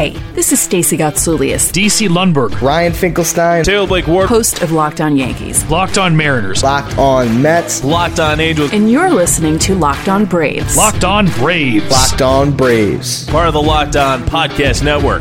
Hey, this is Stacey Gotsoulias, DC Lundberg, Ryan Finkelstein, Taylor Blake Ward, host of Locked On Yankees, Locked On Mariners, Locked On Mets, Locked On Angels, and you're listening to Locked On Braves. Locked On Braves, Locked On Braves, part of the Locked On Podcast Network.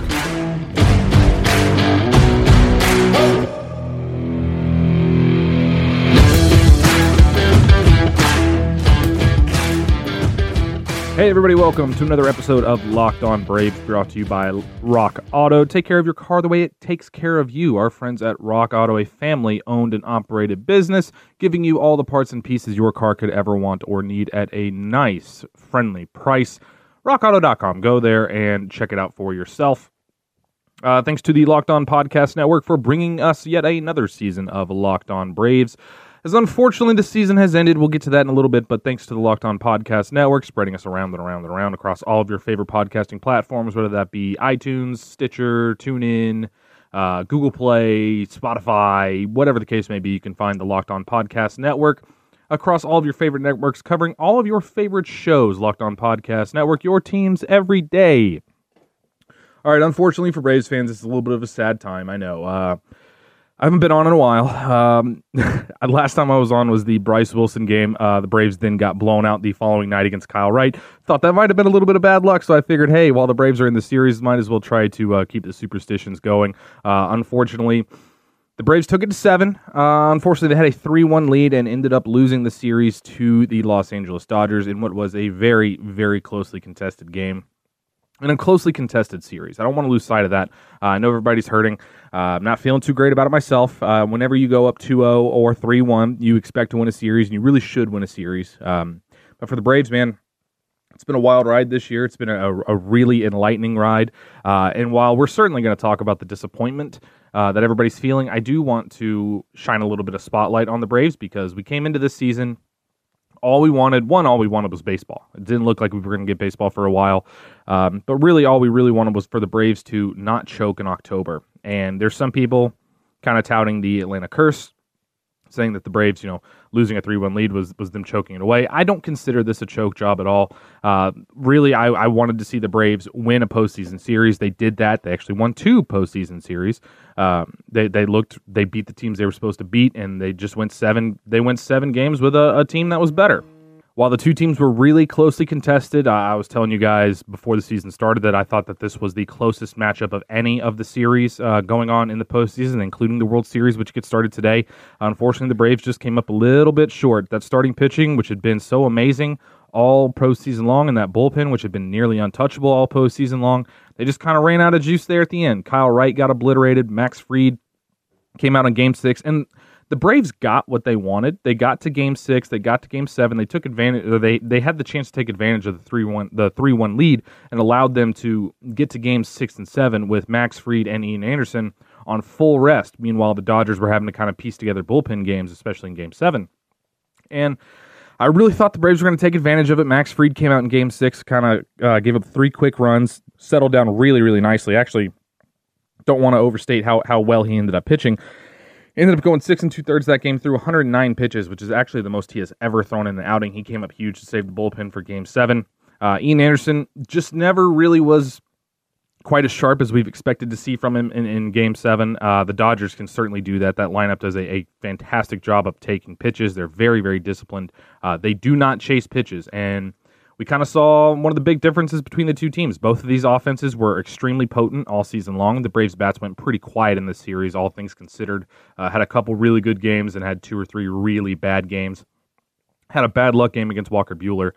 Hey everybody, welcome to another episode of Locked On Braves, brought to you by Rock Auto. Take care of your car the way it takes care of you. Our friends at Rock Auto, a family-owned and operated business, giving you all the parts and pieces your car could ever want or need at a nice, friendly price. RockAuto.com. Go there and check it out for yourself. Thanks to the Locked On Podcast Network for bringing us yet another season of Locked On Braves. As unfortunately the season has ended, we'll get to that in a little bit, but thanks to the Locked On Podcast Network, spreading us around and around and around across all of your favorite podcasting platforms, whether that be iTunes, Stitcher, TuneIn, Google Play, Spotify, whatever the case may be, you can find the Locked On Podcast Network across all of your favorite networks, covering all of your favorite shows. Locked On Podcast Network, your teams every day. All right, unfortunately for Braves fans, it's a little bit of a sad time, I know. I haven't been on in a while. Last time I was on was the Bryce Wilson game. The Braves then got blown out the following night against Kyle Wright. Thought that might have been a little bit of bad luck, so I figured, hey, while the Braves are in the series, might as well try to keep the superstitions going. Unfortunately, the Braves took it to 7. Unfortunately, they had a 3-1 lead and ended up losing the series to the Los Angeles Dodgers in what was a very, very closely contested game. In a closely contested series. I don't want to lose sight of that. I know everybody's hurting. I'm not feeling too great about it myself. Whenever you go up 2-0 or 3-1, you expect to win a series, and you really should win a series. But for the Braves, man, it's been a wild ride this year. It's been a really enlightening ride. And while we're certainly going to talk about the disappointment that everybody's feeling, I do want to shine a little bit of spotlight on the Braves because we came into this season all we wanted was baseball. It didn't look like we were going to get baseball for a while. But really, all we really wanted was for the Braves to not choke in October. And there's some people kind of touting the Atlanta curse, saying that the Braves, losing a 3-1 lead was them choking it away. I don't consider this a choke job at all. Really, I wanted to see the Braves win a postseason series. They did that. They actually won 2 postseason series. They beat the teams they were supposed to beat, and they just went 7. They went 7 games with a team that was better. While the two teams were really closely contested, I was telling you guys before the season started that I thought that this was the closest matchup of any of the series going on in the postseason, including the World Series, which gets started today. Unfortunately, the Braves just came up a little bit short. That starting pitching, which had been so amazing all postseason long, and that bullpen, which had been nearly untouchable all postseason long, they just kind of ran out of juice there at the end. Kyle Wright got obliterated. Max Fried came out in Game 6, and the Braves got what they wanted. They got to Game 6. They got to Game 7. They took advantage. They had the chance to take advantage of the 3-1 lead, and allowed them to get to Games 6 and 7 with Max Fried and Ian Anderson on full rest. Meanwhile, the Dodgers were having to kind of piece together bullpen games, especially in Game 7. And I really thought the Braves were going to take advantage of it. Max Fried came out in Game 6, kind of gave up 3 quick runs, settled down really, really nicely. Actually, don't want to overstate how well he ended up pitching. Ended up going 6 2/3 that game, through 109 pitches, which is actually the most he has ever thrown in an outing. He came up huge to save the bullpen for Game 7. Ian Anderson just never really was quite as sharp as we've expected to see from him in Game 7. The Dodgers can certainly do that. That lineup does a fantastic job of taking pitches. They're very, very disciplined. They do not chase pitches, and we kind of saw one of the big differences between the two teams. Both of these offenses were extremely potent all season long. The Braves' bats went pretty quiet in this series, all things considered. Had a couple really good games and had 2 or 3 really bad games. Had a bad luck game against Walker Buehler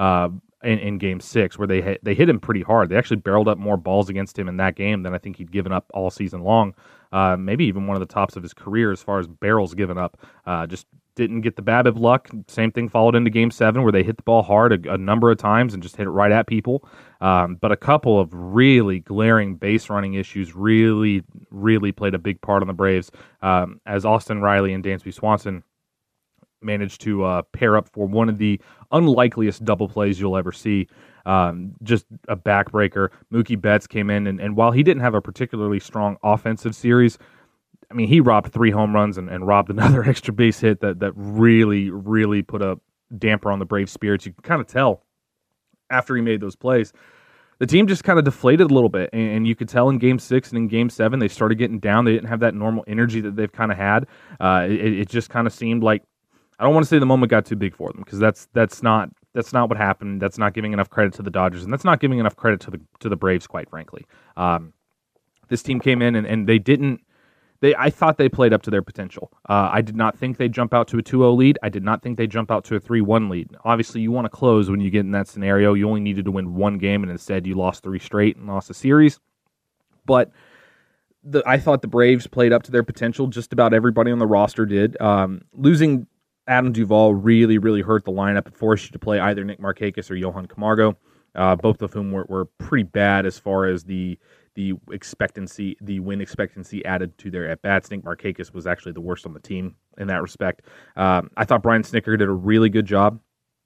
in Game 6, where they hit him pretty hard. They actually barreled up more balls against him in that game than I think he'd given up all season long. Maybe even one of the tops of his career as far as barrels given up. Just didn't get the BABIP luck. Same thing followed into Game 7, where they hit the ball hard a number of times and just hit it right at people. But a couple of really glaring base running issues really, really played a big part on the Braves, as Austin Riley and Dansby Swanson managed to pair up for one of the unlikeliest double plays you'll ever see. Just a backbreaker. Mookie Betts came in, and while he didn't have a particularly strong offensive series, I mean, he robbed 3 home runs and robbed another extra base hit that really, really put a damper on the Braves' spirits. You can kind of tell after he made those plays the team just kind of deflated a little bit, and you could tell in Game 6 and in Game 7 they started getting down. They didn't have that normal energy that they've kind of had. It just kind of seemed like, I don't want to say the moment got too big for them, because that's not what happened. That's not giving enough credit to the Dodgers, and that's not giving enough credit to the Braves, quite frankly. This team came in and they didn't. I thought they played up to their potential. I did not think they'd jump out to a 2-0 lead. I did not think they'd jump out to a 3-1 lead. Obviously, you want to close when you get in that scenario. You only needed to win one game, and instead you lost 3 straight and lost a series. But I thought the Braves played up to their potential. Just about everybody on the roster did. Losing Adam Duvall really, really hurt the lineup. It forced you to play either Nick Markakis or Johan Camargo, both of whom were pretty bad as far as the win expectancy added to their at-bats. Nick Markakis was actually the worst on the team in that respect. I thought Brian Snitker did a really good job.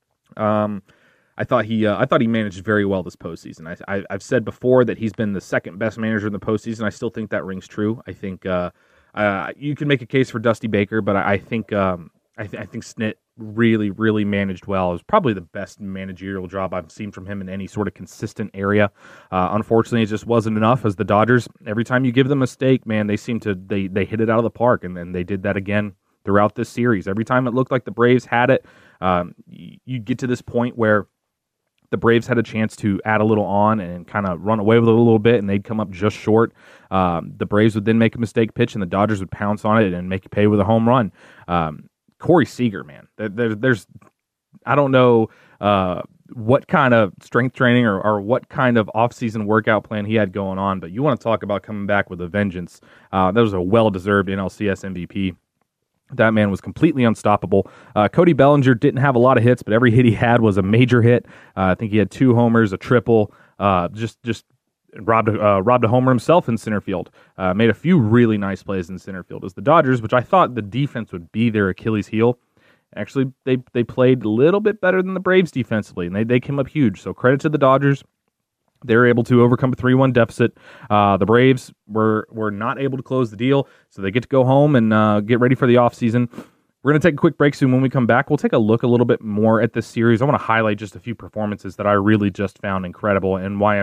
I thought he managed very well this postseason. I've said before that he's been the second best manager in the postseason. I still think that rings true. I think you can make a case for Dusty Baker, but I think Snit really, really managed well. It was probably the best managerial job I've seen from him in any sort of consistent area. Unfortunately, it just wasn't enough, as the Dodgers, every time you give them a stake, man, they seem to they hit it out of the park, and they did that again throughout this series. Every time it looked like the Braves had it, you get to this point where the Braves had a chance to add a little on and kind of run away with it a little bit, and they'd come up just short. The Braves would then make a mistake pitch, and the Dodgers would pounce on it and make you pay with a home run. Corey Seager, man, there's I don't know what kind of strength training or what kind of off-season workout plan he had going on, but you want to talk about coming back with a vengeance. That was a well-deserved NLCS MVP. That man was completely unstoppable. Cody Bellinger didn't have a lot of hits, but every hit he had was a major hit. I think he had 2 homers, a triple, just robbed a homer himself in center field. Made a few really nice plays in center field. As the Dodgers, which I thought the defense would be their Achilles heel, actually they played a little bit better than the Braves defensively, and they came up huge. So credit to the Dodgers. They were able to overcome a 3-1 deficit. The Braves were not able to close the deal, so they get to go home and get ready for the offseason. We're going to take a quick break soon. When we come back, we'll take a look a little bit more at this series. I want to highlight just a few performances that I really just found incredible, and why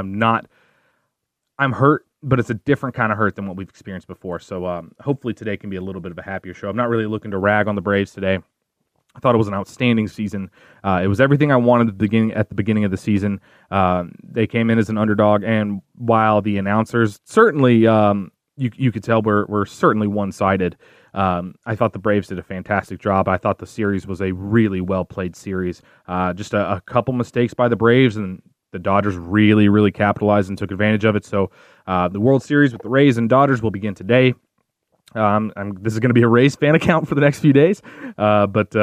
I'm hurt, but it's a different kind of hurt than what we've experienced before. So hopefully today can be a little bit of a happier show. I'm not really looking to rag on the Braves today. I thought it was an outstanding season. It was everything I wanted at the beginning of the season. They came in as an underdog, and while the announcers certainly, you could tell were certainly one-sided, I thought the Braves did a fantastic job. I thought the series was a really well-played series. Just a couple mistakes by the Braves, and the Dodgers really, really capitalized and took advantage of it. So the World Series with the Rays and Dodgers will begin today. This is going to be a Rays fan account for the next few days, but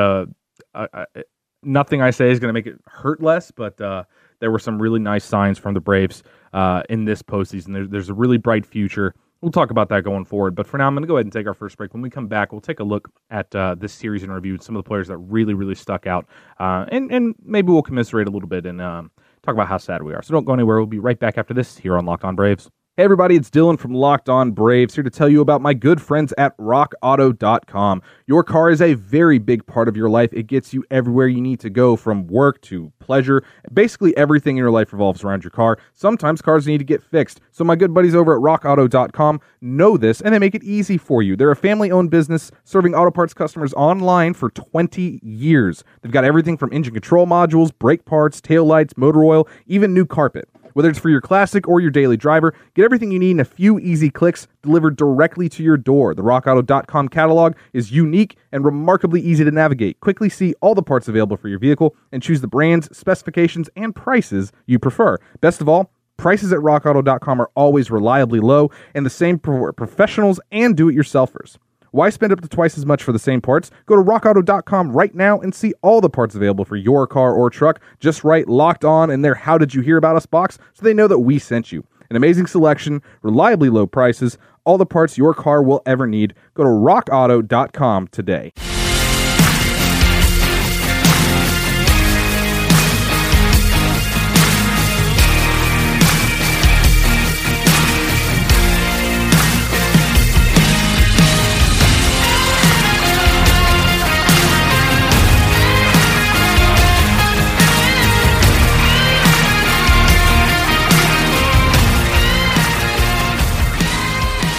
nothing I say is going to make it hurt less, but there were some really nice signs from the Braves in this postseason. There's a really bright future. We'll talk about that going forward, but for now, I'm going to go ahead and take our first break. When we come back, we'll take a look at this series and review some of the players that really, really stuck out, and maybe we'll commiserate a little bit and talk about how sad we are. So don't go anywhere. We'll be right back after this here on Locked On Braves. Hey everybody, it's Dylan from Locked On Braves here to tell you about my good friends at RockAuto.com. Your car is a very big part of your life. It gets you everywhere you need to go, from work to pleasure. Basically everything in your life revolves around your car. Sometimes cars need to get fixed. So my good buddies over at RockAuto.com know this, and they make it easy for you. They're a family-owned business serving auto parts customers online for 20 years. They've got everything from engine control modules, brake parts, taillights, motor oil, even new carpet. Whether it's for your classic or your daily driver, get everything you need in a few easy clicks delivered directly to your door. The RockAuto.com catalog is unique and remarkably easy to navigate. Quickly see all the parts available for your vehicle and choose the brands, specifications, and prices you prefer. Best of all, prices at RockAuto.com are always reliably low, and the same for professionals and do-it-yourselfers. Why spend up to twice as much for the same parts? Go to rockauto.com right now and see all the parts available for your car or truck. Just write Locked On in their How Did You Hear About Us box so they know that we sent you. An amazing selection, reliably low prices, all the parts your car will ever need. Go to rockauto.com today.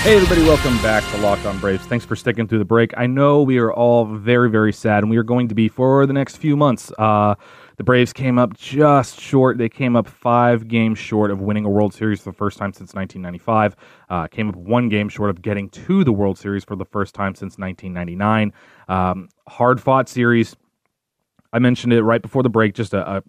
Hey everybody, welcome back to Locked On Braves. Thanks for sticking through the break. I know we are all very, very sad, and we are going to be for the next few months. The Braves came up just short. They came up 5 games short of winning a World Series for the first time since 1995. Came up 1 game short of getting to the World Series for the first time since 1999. Hard-fought series. I mentioned it right before the break, just a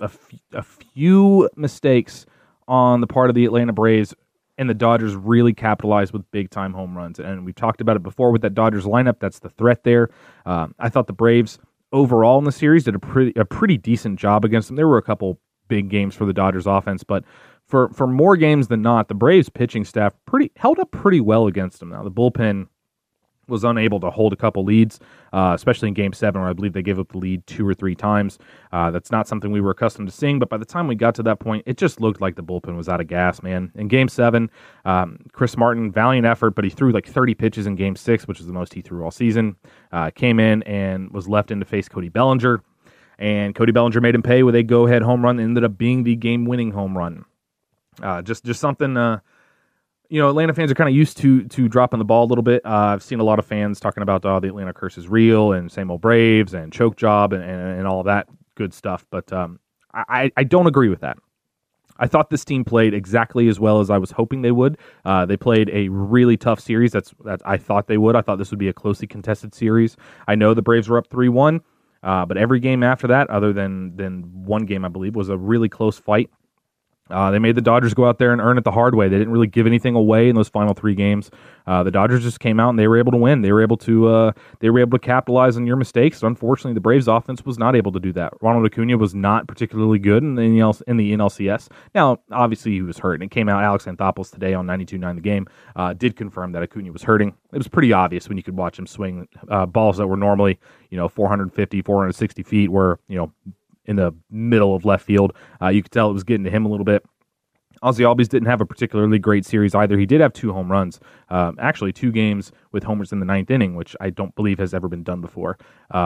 few mistakes on the part of the Atlanta Braves, and the Dodgers really capitalized with big-time home runs. And we talked about it before with that Dodgers lineup. That's the threat there. I thought the Braves overall in the series did a pretty decent job against them. There were a couple big games for the Dodgers offense, but for more games than not, the Braves pitching staff held up pretty well against them. Now, the bullpen was unable to hold a couple leads, especially in Game 7, where I believe they gave up the lead 2 or 3 times. That's not something we were accustomed to seeing, but by the time we got to that point, it just looked like the bullpen was out of gas, man. In Game 7, Chris Martin, valiant effort, but he threw like 30 pitches in Game 6, which is the most he threw all season. Came in and was left in to face Cody Bellinger, and Cody Bellinger made him pay with a go-ahead home run that ended up being the game-winning home run. Just something... Atlanta fans are kind of used to dropping the ball a little bit. I've seen a lot of fans talking about the Atlanta curse is real and same old Braves and choke job and all of that good stuff. But I don't agree with that. I thought this team played exactly as well as I was hoping they would. They played a really tough series. That I thought they would. I thought this would be a closely contested series. I know the Braves were up 3-1, but every game after that, other than one game, I believe, was a really close fight. They made the Dodgers go out there and earn it the hard way. They didn't really give anything away in those final 3 games. The Dodgers just came out and they were able to win. They were able to capitalize on your mistakes. Unfortunately, the Braves offense was not able to do that. Ronald Acuna was not particularly good in the NLCS. Now, obviously, he was hurt. And it came out, Alex Anthopoulos today on 92.9 The Game did confirm that Acuna was hurting. It was pretty obvious when you could watch him swing balls that were normally 450, 460 feet, were in the middle of left field. You could tell it was getting to him a little bit. Ozzie Albies didn't have a particularly great series either. He did have 2 home runs, actually 2 games with homers in the 9th inning, which I don't believe has ever been done before.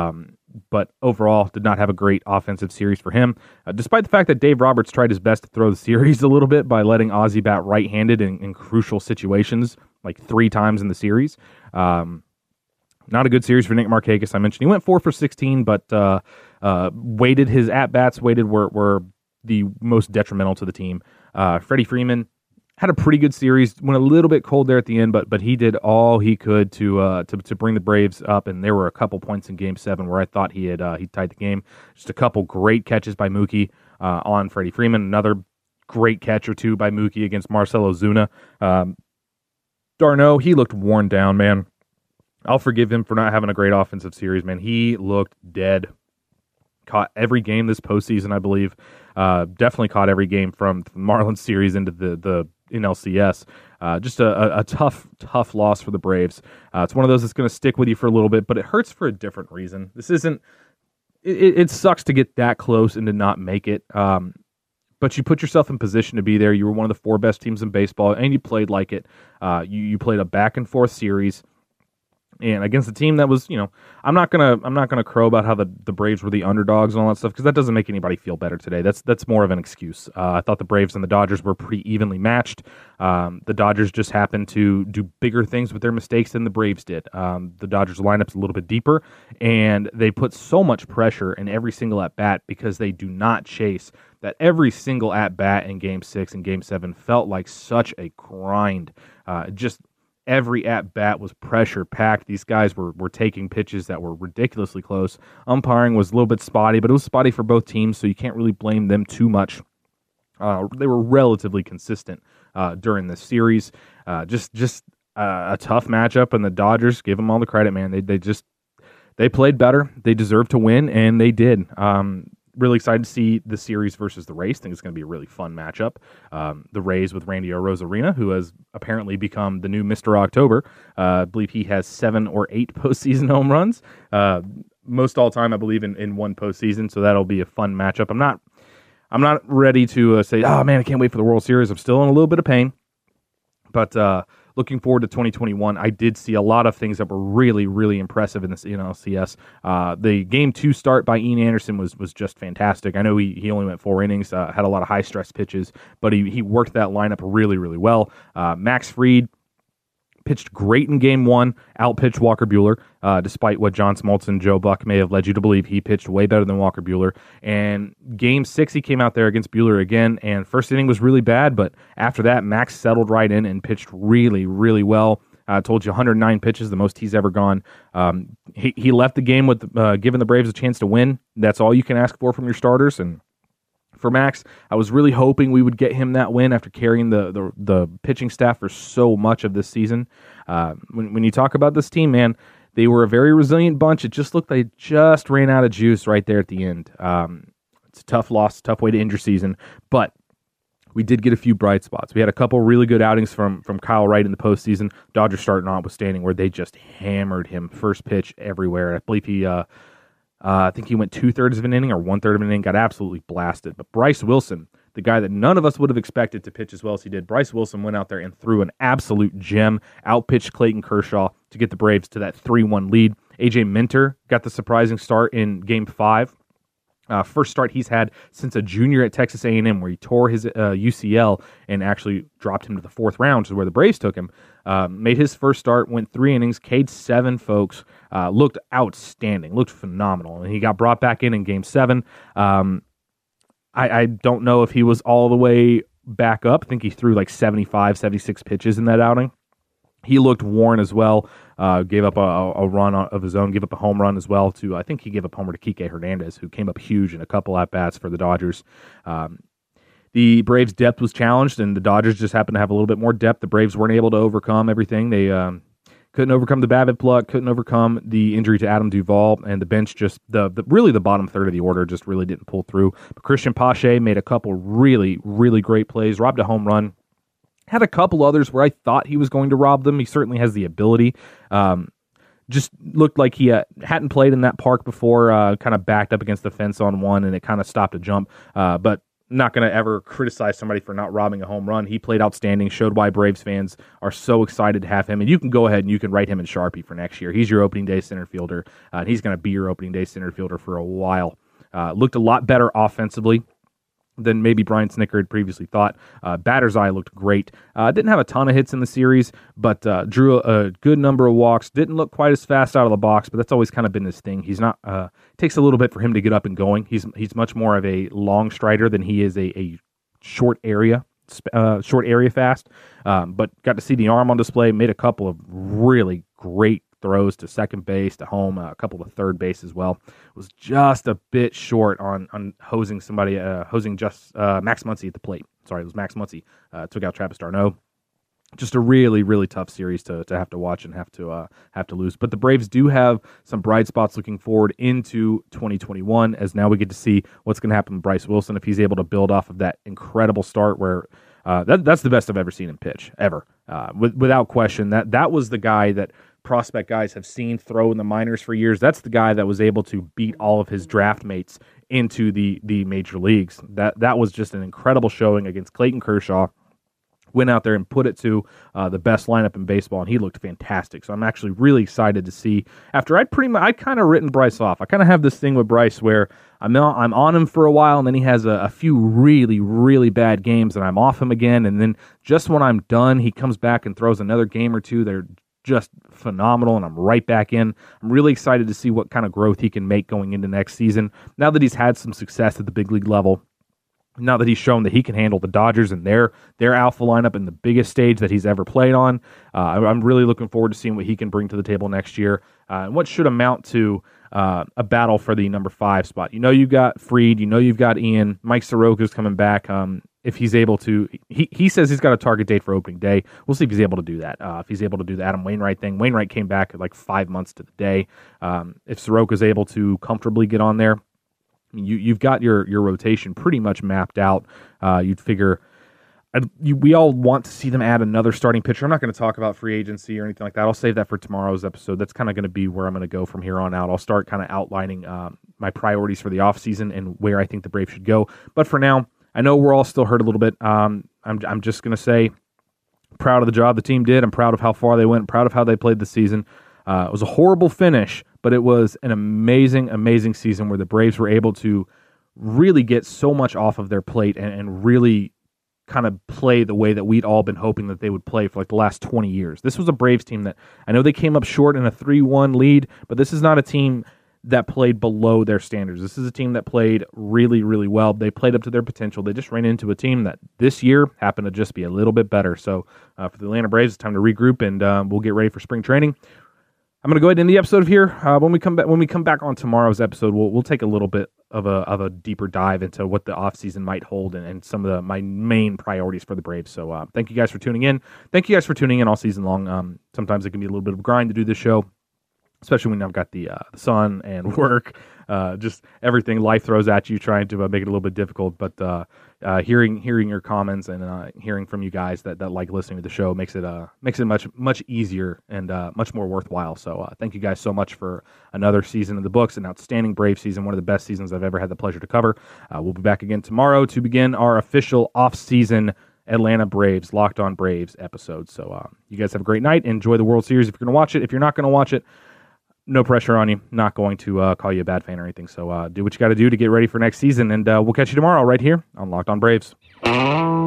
But overall, did not have a great offensive series for him, despite the fact that Dave Roberts tried his best to throw the series a little bit by letting Ozzie bat right-handed in crucial situations, like 3 times in the series. Not a good series for Nick Markakis. I mentioned he went 4 for 16, but weighted his at-bats, were the most detrimental to the team. Freddie Freeman had a pretty good series, went a little bit cold there at the end, but he did all he could to bring the Braves up, and there were a couple points in Game 7 where I thought he tied the game. Just a couple great catches by Mookie on Freddie Freeman, another great catch or 2 by Mookie against Marcell Ozuna. d'Arnaud, he looked worn down, man. I'll forgive him for not having a great offensive series, man. He looked dead. Caught every game this postseason, I believe. Definitely caught every game from the Marlins series into the NLCS. Just a tough loss for the Braves. It's one of those that's going to stick with you for a little bit, but it hurts for a different reason. This isn't... It sucks to get that close and to not make it. But you put yourself in position to be there. You were one of the 4 best teams in baseball, and you played like it. You played a back-and-forth series. And against a team that was, I'm not gonna crow about how the Braves were the underdogs and all that stuff, because that doesn't make anybody feel better today. That's more of an excuse. I thought the Braves and the Dodgers were pretty evenly matched. The Dodgers just happened to do bigger things with their mistakes than the Braves did. The Dodgers lineup's a little bit deeper, and they put so much pressure in every single at bat because they do not chase. That every single at bat in Game 6 and Game 7 felt like such a grind. Just every at-bat was pressure-packed. These guys were taking pitches that were ridiculously close. Umpiring was a little bit spotty, but it was spotty for both teams, so you can't really blame them too much. They were relatively consistent during this series. Just a tough matchup, and the Dodgers, give them all the credit, man. They played better. They deserved to win, and they did. Really excited to see the series versus the Rays. I think it's going to be a really fun matchup. The Rays with Randy Arozarena, who has apparently become the new Mr. October. I believe he has 7 or 8 postseason home runs. Most all time, I believe, in one postseason. So that'll be a fun matchup. I'm not ready to say, oh man, I can't wait for the World Series. I'm still in a little bit of pain. But looking forward to 2021, I did see a lot of things that were really, really impressive in this NLCS. The Game 2 start by Ian Anderson was just fantastic. I know he only went 4 innings, had a lot of high-stress pitches, but he worked that lineup really, really well. Max Fried Pitched great in Game 1, outpitched Walker Buehler, despite what John Smoltz and Joe Buck may have led you to believe. He pitched way better than Walker Buehler. And Game 6, he came out there against Buehler again, and first inning was really bad, but after that, Max settled right in and pitched really, really well. I told you 109 pitches, the most he's ever gone. He left the game with giving the Braves a chance to win. That's all you can ask for from your starters, and for Max, I was really hoping we would get him that win after carrying the pitching staff for so much of this season. When you talk about this team, man, they were a very resilient bunch. It just looked like they just ran out of juice right there at the end. It's a tough loss, tough way to end your season, but we did get a few bright spots. We had a couple really good outings from Kyle Wright in the postseason. Dodgers starting notwithstanding, where they just hammered him first pitch everywhere. I believe he I think he went 2/3 of an inning or 1/3 of an inning, got absolutely blasted. But Bryce Wilson, the guy that none of us would have expected to pitch as well as he did, Bryce Wilson went out there and threw an absolute gem, outpitched Clayton Kershaw to get the Braves to that 3-1 lead. AJ Minter got the surprising start in Game 5. First start he's had since a junior at Texas A&M, where he tore his UCL and actually dropped him to the 4th round, which is where the Braves took him. Made his first start, went 3 innings, K'd 7 folks, looked outstanding, looked phenomenal, and he got brought back in Game 7. I don't know if he was all the way back up. I think he threw like 75, 76 pitches in that outing. He looked worn as well. Gave up a run of his own, gave up a home run as well to, I think he gave up homer to Kike Hernandez, who came up huge in a couple at-bats for the Dodgers. The Braves' depth was challenged, and the Dodgers just happened to have a little bit more depth. The Braves weren't able to overcome everything. They couldn't overcome the BABIP plug, couldn't overcome the injury to Adam Duvall, and the bench just, really the bottom third of the order just really didn't pull through. But Christian Pache made a couple really, really great plays, robbed a home run. Had a couple others where I thought he was going to rob them. He certainly has the ability. Just looked like he hadn't played in that park before, kind of backed up against the fence on one, and it kind of stopped a jump. But not going to ever criticize somebody for not robbing a home run. He played outstanding, showed why Braves fans are so excited to have him. And you can go ahead and you can write him in Sharpie for next year. He's your opening day center fielder, and he's going to be your opening day center fielder for a while. Looked a lot better offensively than maybe Brian Snitker had previously thought. Batter's eye looked great. Didn't have a ton of hits in the series, but drew a good number of walks. Didn't look quite as fast out of the box, but that's always kind of been his thing. He's not. Takes a little bit for him to get up and going. He's much more of a long strider than he is a short area fast. But got to see the arm on display. Made a couple of really great throws to second base, to home, a couple to third base as well. Was just a bit short on hosing Max Muncy at the plate. Sorry, it was Max Muncy. Took out Travis d'Arnaud. Just a really, really tough series to have to watch and have to lose. But the Braves do have some bright spots looking forward into 2021, as now we get to see what's going to happen with Bryce Wilson if he's able to build off of that incredible start where that's the best I've ever seen him pitch, ever. Without question, that was the guy that prospect guys have seen throw in the minors for years. That's the guy that was able to beat all of his draft mates into the major leagues. That was just an incredible showing against Clayton Kershaw. Went out there and put it to the best lineup in baseball, and he looked fantastic. So I'm actually really excited to see. After I'd kind of written Bryce off. I kind of have this thing with Bryce where I'm on him for a while, and then he has a few really, really bad games, and I'm off him again. And then just when I'm done, he comes back and throws another game or two that are just phenomenal, and I'm right back in. I'm really excited to see what kind of growth he can make going into next season. Now that he's had some success at the big league level, now that he's shown that he can handle the Dodgers and their alpha lineup in the biggest stage that he's ever played on, I'm really looking forward to seeing what he can bring to the table next year, and what should amount to a battle for the number 5 spot. You know you've got Fried, you know you've got Ian, Mike Soroka's coming back. If he's able to, he says he's got a target date for opening day. We'll see if he's able to do that. If he's able to do the Adam Wainwright thing. Wainwright came back at like 5 months to the day. If Soroka's able to comfortably get on there, you've got your rotation pretty much mapped out. You'd figure we all want to see them add another starting pitcher. I'm not going to talk about free agency or anything like that. I'll save that for tomorrow's episode. That's kind of going to be where I'm going to go from here on out. I'll start kind of outlining my priorities for the offseason and where I think the Braves should go. But for now, I know we're all still hurt a little bit. I'm just going to say, proud of the job the team did. I'm proud of how far they went, proud of how they played the season. It was a horrible finish, but it was an amazing, amazing season where the Braves were able to really get so much off of their plate and really kind of play the way that we'd all been hoping that they would play for like the last 20 years. This was a Braves team that I know they came up short in a 3-1 lead, but this is not a team that played below their standards. This is a team that played really, really well. They played up to their potential. They just ran into a team that this year happened to just be a little bit better. So for the Atlanta Braves, it's time to regroup, and we'll get ready for spring training. I'm going to go ahead and end the episode here. When we come back on tomorrow's episode, we'll take a little bit of a deeper dive into what the offseason might hold and some of my main priorities for the Braves. So thank you guys for tuning in. Thank you guys for tuning in all season long. Sometimes it can be a little bit of a grind to do this show, especially when I've got the sun and work, just everything life throws at you, trying to make it a little bit difficult. But hearing your comments and hearing from you guys that like listening to the show makes it much easier and much more worthwhile. So thank you guys so much for another season in the books, an outstanding Brave season, one of the best seasons I've ever had the pleasure to cover. We'll be back again tomorrow to begin our official off-season Atlanta Braves, Locked On Braves episode. So you guys have a great night. Enjoy the World Series if you're going to watch it. If you're not going to watch it, no pressure on you. Not going to call you a bad fan or anything. So do what you got to do to get ready for next season, and we'll catch you tomorrow right here on Locked On Braves.